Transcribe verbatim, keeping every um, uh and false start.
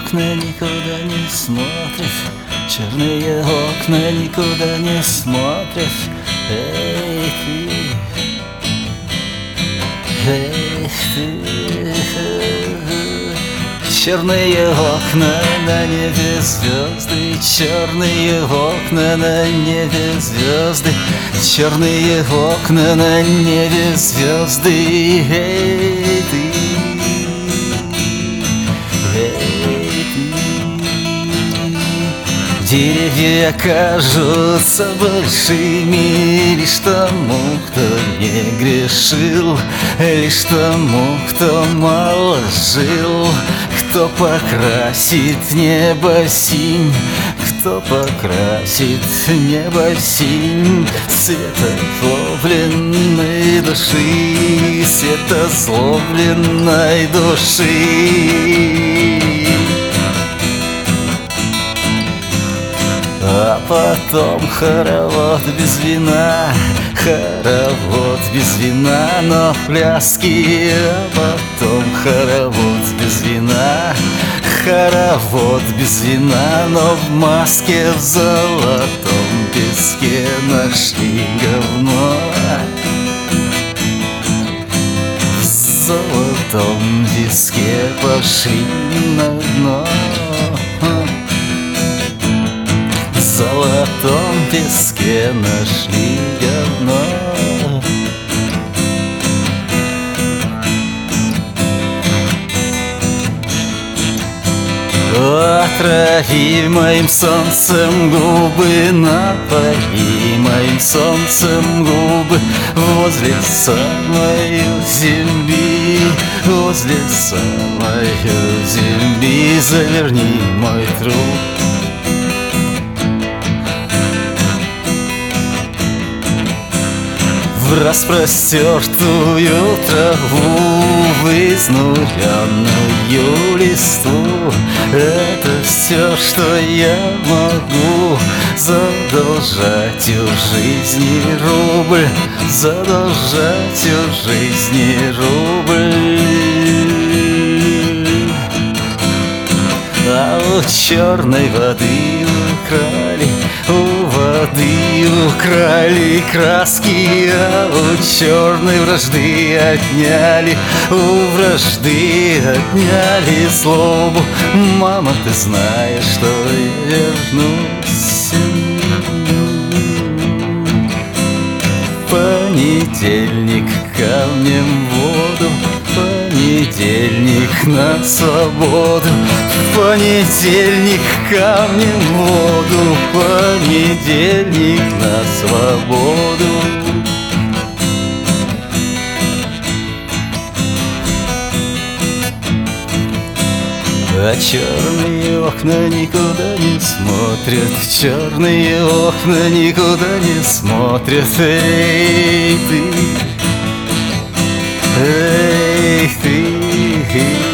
окна никуда не смотрят, черные окна никуда не смотрят. Эй, ты, эй, ты. Черные окна на небе звезды, черные окна на небе звезды, черные окна на небе звезды. Эй, ты, эй, ты. Деревья кажутся большими лишь тому, кто не грешил, лишь тому, кто мало жил. Кто покрасит небо синь, кто покрасит небо синь, светозлобленной души, светозлобленной души. А потом хоровод без вина, хоровод без вина, но в пляске. А потом хоровод без вина, хоровод без вина, но в маске, в золотом песке нашли говно. В золотом песке пошли на дно. В золотом песке нашли говно. Отрави моим солнцем губы, напои моим солнцем губы. Возле самой земли, возле самой земли заверни мой труп. В распростертую траву, в изнуренную листву. Это все, что я могу задолжать у жизни рубль, задолжать у жизни рубль. А у черной воды украли, у воды украли краски, а у черной вражды отняли, у вражды отняли злобу. Мама, ты знаешь, что я вернусь. Понедельник камнем в воду, понедельник на свободу. Понедельник камнем в воду, понедельник на свободу. А черные окна никуда не смотрят, черные окна никуда не смотрят. Эй, ты, эй, ты.